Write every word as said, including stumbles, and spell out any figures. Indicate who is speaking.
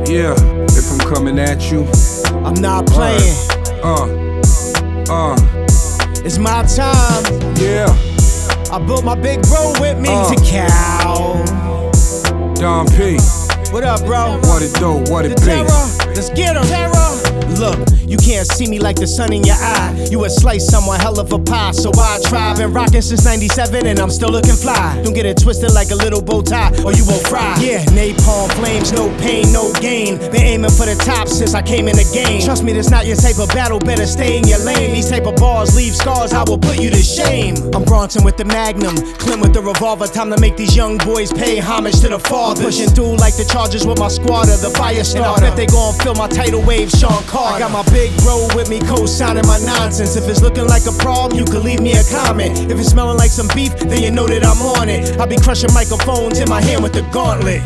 Speaker 1: Yeah, if I'm coming at you,
Speaker 2: I'm not playing.
Speaker 1: Uh, uh,
Speaker 2: It's my time.
Speaker 1: yeah.
Speaker 2: I built my big bro with me
Speaker 1: Uh.
Speaker 2: to cow.
Speaker 1: Don P,
Speaker 2: What up, bro?
Speaker 1: what it do, what
Speaker 2: The
Speaker 1: it be?
Speaker 2: terror, let's get 'em. Terror. Look, you can't see me like the sun in your eye. You a slice, someone hell of a pie. So I try. Been rocking since ninety-seven and I'm still looking fly. Don't get it twisted like a little bow tie or you won't fry. Yeah, napalm flames, no pain, no gain. Been aiming for the top since I came in the game. Trust me, this not your type of battle, better stay in your lane. These type of bars leave scars, I will put you to shame. I'm Bronson with the Magnum, Clem with the revolver. Time to make these young boys pay homage to the father. Pushing through like the Chargers with my squatter, the fire starter. Bet they gon' feel my tidal wave, Sean Carter. I got my big bro with me, co-signing my nonsense. If it's looking like a problem, you can leave me a comment. If it's smelling like some beef, then you know that I'm on it. I be crushing microphones in my hand with the gauntlet.